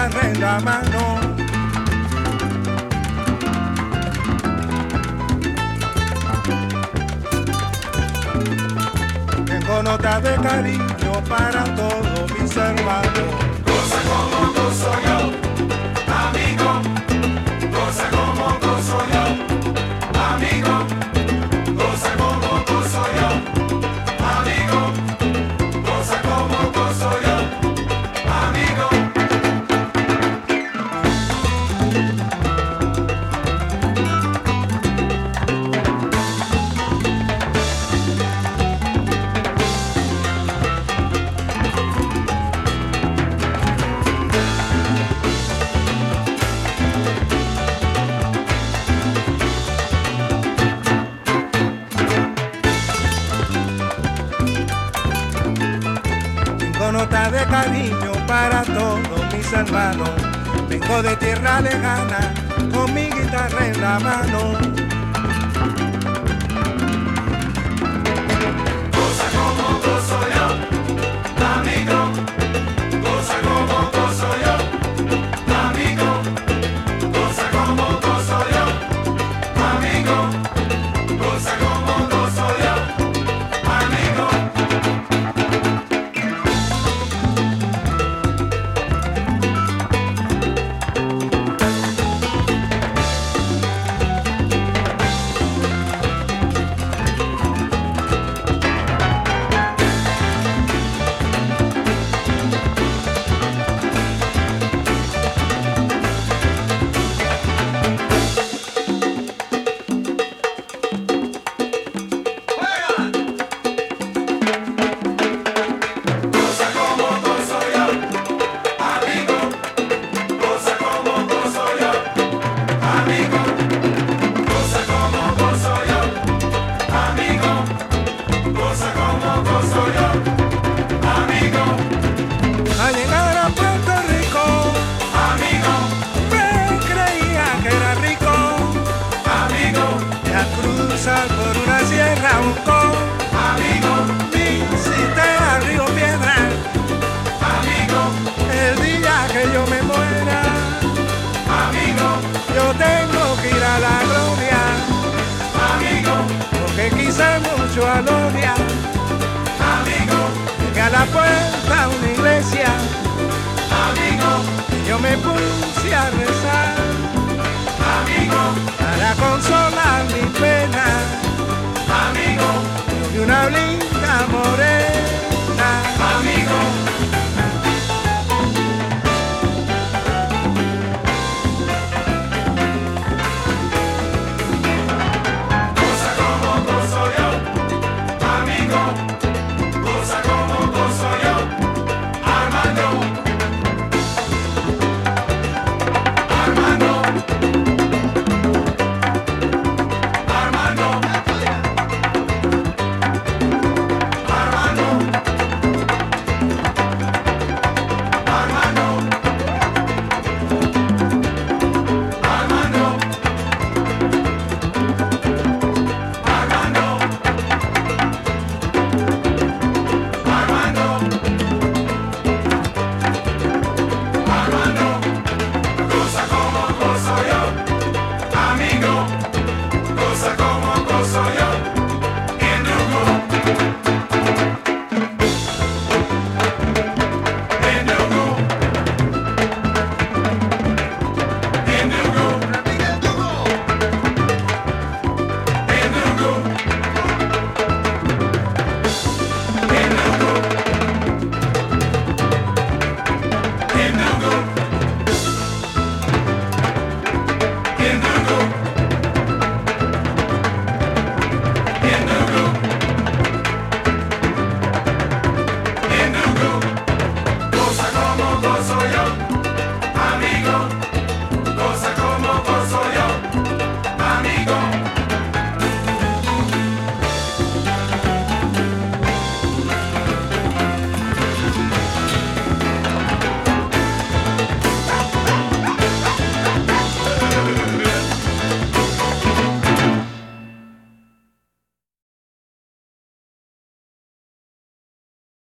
guitarra en la mano. Tengo notas de cariño para todos mis hermanos. Goza como gozo yo, amigo. Goza como gozo yo, amigo. Goza como gozo yo, amigo. Goza como gozo yo, amigo. Nota de cariño para todos mis hermanos. Vengo de tierra lejana con mi guitarra en la mano. Goza como gozo yo, amigo. Goza como gozo yo, amigo. Goza como gozo yo, amigo. Goza como gozo yo, amigo. Al llegar a Puerto Rico, Amigo, me creía que era rico. amigo, Y al cruzar por una sierra buscó, amigo, visité a Río Piedra. amigo, El día que yo me muera, amigo, yo tengo que ir a la gloria, amigo, porque quise mucho a Gloria. amigo, Llegué a la puerta de una iglesia, amigo, y yo me puse a rezar amigo, para consolar mi pena. amigo, Yo vi una blinda morena